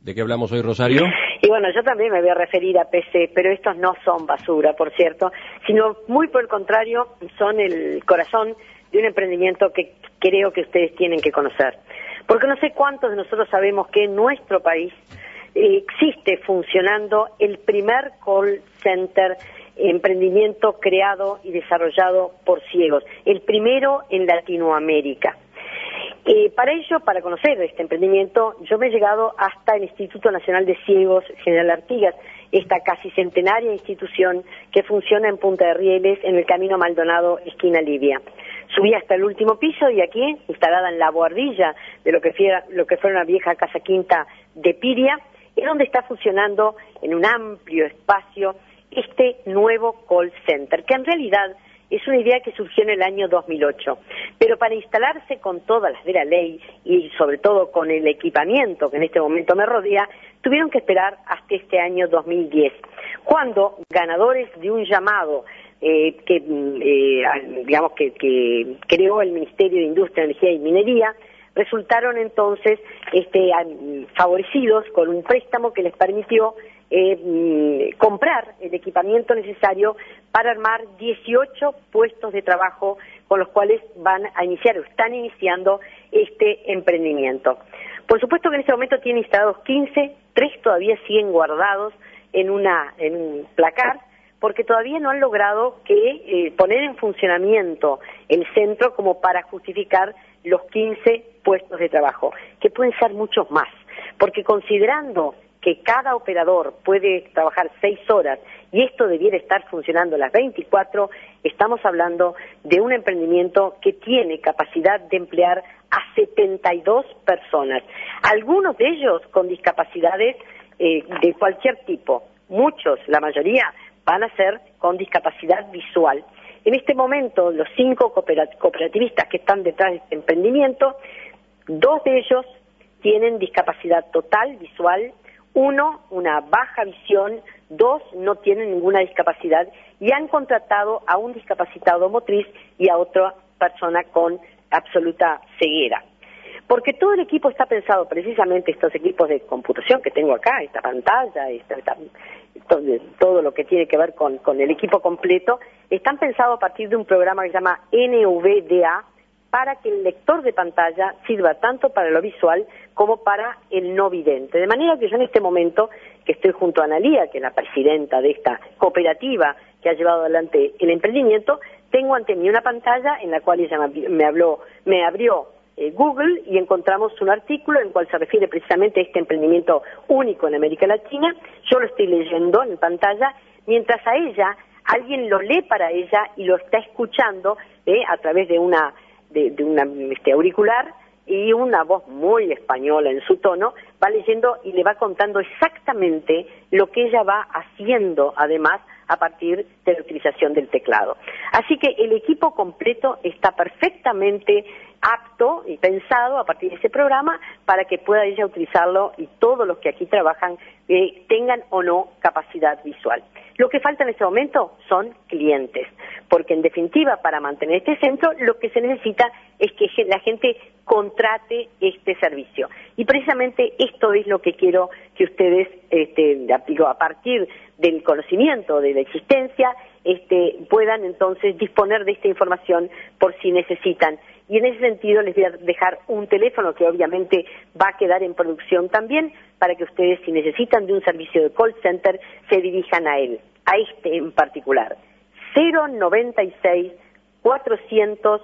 ¿De qué hablamos hoy, Rosario? Y bueno, yo también me voy a referir a PC, pero estos no son basura, por cierto, sino muy por el contrario, son el corazón de un emprendimiento que creo que ustedes tienen que conocer. Porque no sé cuántos de nosotros sabemos que en nuestro país existe funcionando el primer call center emprendimiento creado y desarrollado por ciegos, el primero en Latinoamérica. Para ello, para conocer este emprendimiento, yo me he llegado hasta el Instituto Nacional de Ciegos General Artigas, esta casi centenaria institución que funciona en Punta de Rieles, en el Camino Maldonado, esquina Libia. Subí hasta el último piso y aquí, instalada en la boardilla de lo que fue una vieja casa quinta de Piria, es donde está funcionando en un amplio espacio este nuevo call center, que en realidad es una idea que surgió en el año 2008, pero para instalarse con todas las de la ley y sobre todo con el equipamiento que en este momento me rodea, tuvieron que esperar hasta este año 2010, cuando ganadores de un llamado que creó el Ministerio de Industria, Energía y Minería, resultaron entonces favorecidos con un préstamo que les permitió comprar el equipamiento necesario para armar 18 puestos de trabajo con los cuales van a iniciar o están iniciando este emprendimiento. Por supuesto que en este momento tienen instalados 15, 3 todavía siguen guardados en un placar, porque todavía no han logrado poner en funcionamiento el centro como para justificar los 15 puestos de trabajo, que pueden ser muchos más, porque considerando que cada operador puede trabajar 6 horas y esto debiera estar funcionando las 24, estamos hablando de un emprendimiento que tiene capacidad de emplear a 72 personas, algunos de ellos con discapacidades de cualquier tipo, muchos, la mayoría, van a ser con discapacidad visual. En este momento, los 5 cooperativistas que están detrás de este emprendimiento, 2 de ellos tienen discapacidad total visual, 1, una baja visión, 2, no tienen ninguna discapacidad y han contratado a un discapacitado motriz y a otra persona con absoluta ceguera. Porque todo el equipo está pensado, precisamente estos equipos de computación que tengo acá, esta pantalla, todo lo que tiene que ver con el equipo completo, están pensados a partir de un programa que se llama NVDA, para que el lector de pantalla sirva tanto para lo visual como para el no vidente. De manera que yo en este momento, que estoy junto a Analía, que es la presidenta de esta cooperativa que ha llevado adelante el emprendimiento, tengo ante mí una pantalla en la cual ella me abrió Google y encontramos un artículo en el cual se refiere precisamente a este emprendimiento único en América Latina. Yo lo estoy leyendo en pantalla, mientras a ella, alguien lo lee para ella y lo está escuchando a través de un auricular, y una voz muy española en su tono va leyendo y le va contando exactamente lo que ella va haciendo, además, a partir de la utilización del teclado. Así que el equipo completo está perfectamente apto y pensado a partir de ese programa para que pueda ella utilizarlo y todos los que aquí trabajan tengan o no capacidad visual. Lo que falta en este momento son clientes, porque en definitiva para mantener este centro lo que se necesita es que la gente contrate este servicio. Y precisamente esto es lo que quiero que ustedes, a partir del conocimiento de la existencia, puedan entonces disponer de esta información por si necesitan. Y en ese sentido les voy a dejar un teléfono que obviamente va a quedar en producción también para que ustedes, si necesitan de un servicio de call center, se dirijan a él, a este en particular. 096 400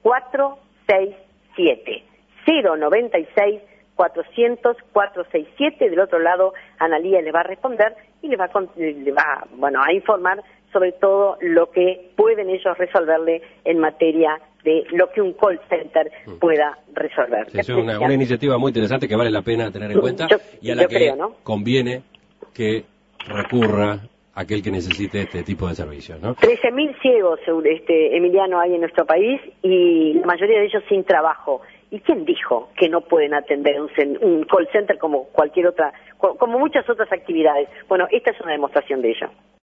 467. 096 400 467. Del otro lado, Analía les va a responder y les va a informar sobre todo lo que pueden ellos resolverle en materia de lo que un call center pueda resolver. Es una iniciativa muy interesante que vale la pena tener en cuenta y a la que conviene que recurra aquel que necesite este tipo de servicios, ¿no? 13.000 ciegos, Emiliano, hay en nuestro país y la mayoría de ellos sin trabajo. ¿Y quién dijo que no pueden atender un call center como cualquier otra, como muchas otras actividades? Bueno, esta es una demostración de ello.